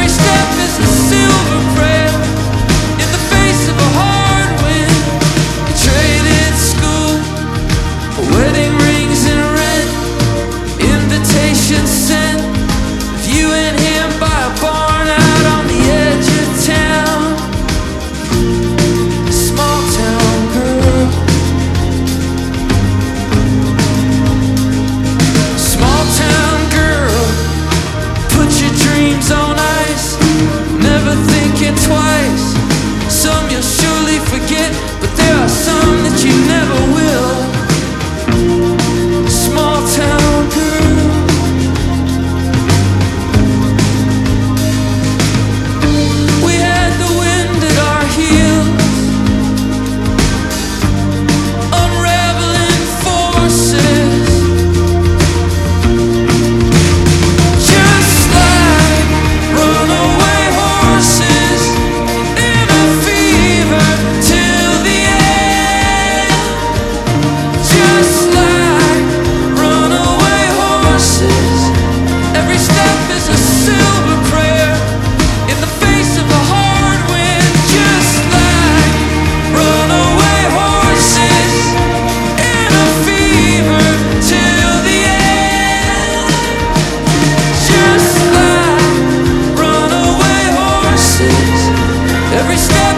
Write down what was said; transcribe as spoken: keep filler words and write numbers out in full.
step is a silver prayer in the face of a hard wind. You traded school for wedding rings and rent, invitations sent of you and him by a barn out on the edge of town. Small town girl, small town girl, put your dreams on ice, never thinking twice. Some you'll surely forget, but there are some that you never will. Small town girl, we had the wind at our heels, unraveling forces, just like runaway horses in a fever till the end. Just like runaway horses, every step is a silver prayer in the face of a hard wind. Just like runaway horses in a fever till the end. Just like runaway horses, every step